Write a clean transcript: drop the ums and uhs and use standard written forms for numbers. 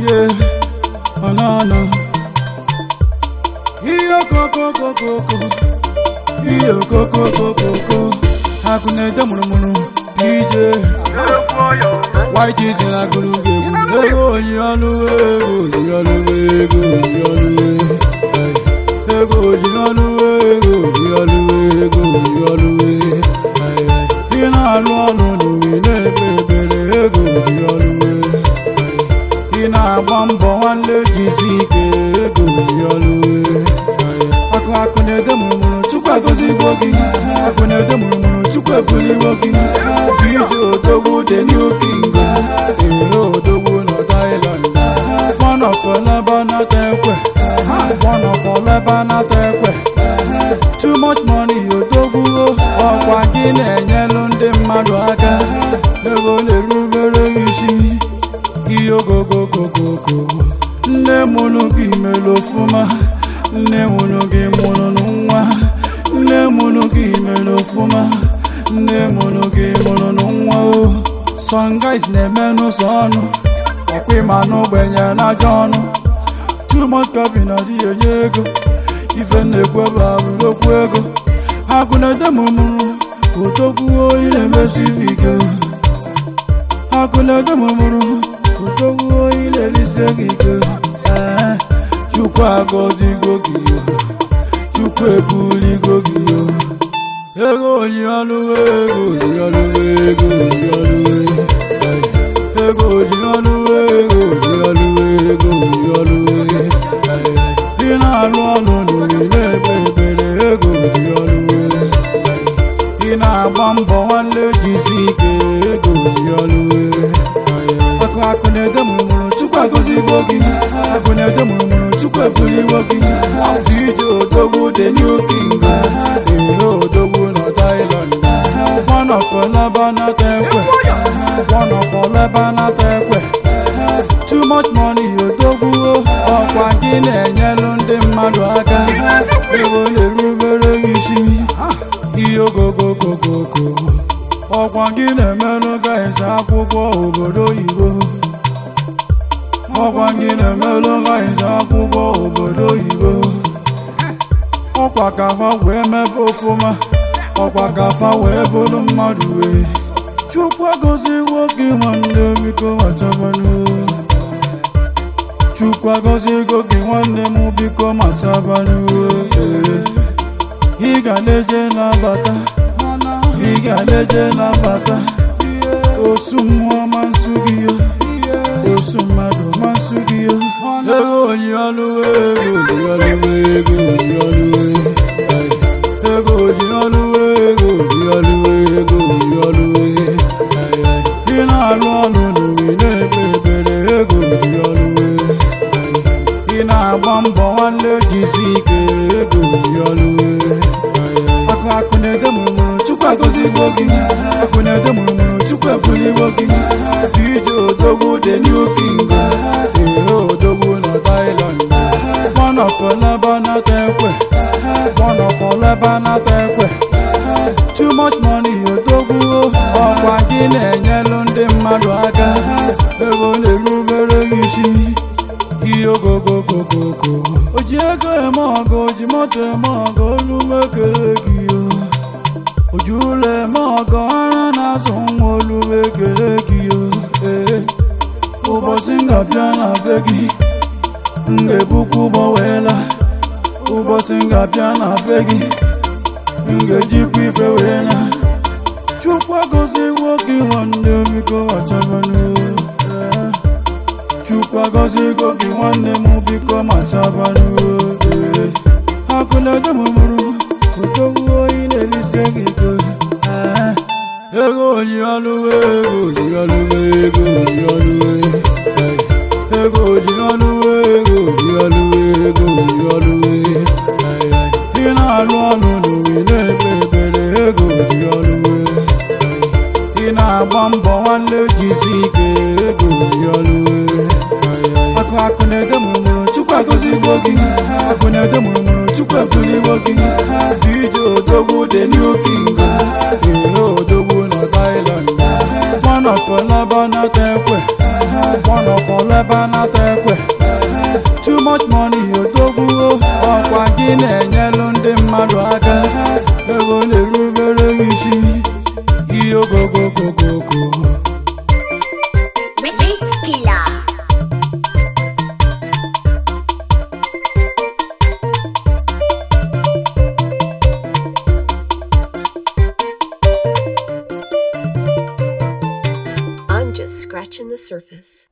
yeah, banana. Iyo koko, iyo koko. Hakunede murumuru, DJ. White cheese in a guru game. Ego yolu. Ina no we nebele ego yolu. Ina bambo wale jisike ego yolu. Akunede murumuru, chukwa gozi gogi. Akunede murumuru, chukwa buli gogi. Bijo dogu the new king. Dogu no Thailand. One of Lebanon tekwe. One of Lebanon tekwe. Too much money dogu. Okwa gine nyelu ndi mmadu aka. Ego nerubere isi. Iyo go. Nne munu gi melofuma. Nne munu gi munu nwa. Nne munu gi melofuma. Nne munu gi munu nwa. Some guys neme no sonu. Okwe manu benye na jonu. Too much coffee na di ego. Ife nekwe babu lokwe ego. Hakunede murumuru, utogu ile mesifike. Hakunede murumuru, utogu ile lisegike. Chukwa gozi gogiyo, chukwe buli gogiyo. Ego yolu. Ego yolu. Ina no we nebele ego yolu. Ina bambo wale jisike ego yolu. Akunede murumuru, chukwa gozi gogi. Akunede murumuru, chukwa buli gogi. Bijo dogu the new king. Dogu no Thailand. One of Lebanon tekwe. One of Lebanon tekwe. Too much money dogu. Okwa gine nyelu ndi mmadu aka. Ego nerubere isi. Iyo go. Okwa gine melu guys akwụkwọ obodo oyibo. Okwa gine melu guys akwụkwọ obodo oyibo. Okwa kafa wee mepe ofuma. Okwa kafa wee bụrụ mmadụ wee. Chukwa gozi nwoke nwanne biko matabanu. Chukwa gozi nwoke nwanne m biko matabanu. Ị ga leje na bata. Osu mmụọ mansugiyo. Osu mmadụ mansugiyo. Ego yolu. Ina no we nebele ego yolu. Ina bambo wale jisike ego yolu. Akunede murumuru, chukwa gozi gogi. Akunede murumuru, chukwa buli gogi. Bijo dogu the new king. Dogu no Thailand. One of Lebanon tekwe. One of Lebanon tekwe. Too much money dogu. Okwa gine nyelu ndi mmadu aka. Ego nerubere isi. Iyo go. Oji ego emogo, oji moto emogo, olumekele giyo. Ojule emogo, ara nazo olumekele giyo. Ubosi ngapya na begi, ngebuku bowela. Ubosi ngapya na begi, ngejikwa ife wena. Chukwa gozi nwoke nwanne biko matabanu. Chukwa gozi nwoke nwanne m biko matabanu. Hakunede murumuru, utogu ile lisegike. Ego yolu. Ina no we nebele ego yolu. Ina bambo wale jisike ego yolu. Akunede murumuru, chukwa gozi gogi. Akunede murumuru, chukwa buli gogi. Bijo dogu the new king. Dogu no Thailand. One of Lebanon tekwe. One of Lebanon tekwe. ị na-enyelụ ndị mmadụ aka ebe ọ na-erubere gị isi ihe okokokokoko. I'm just scratching the surface.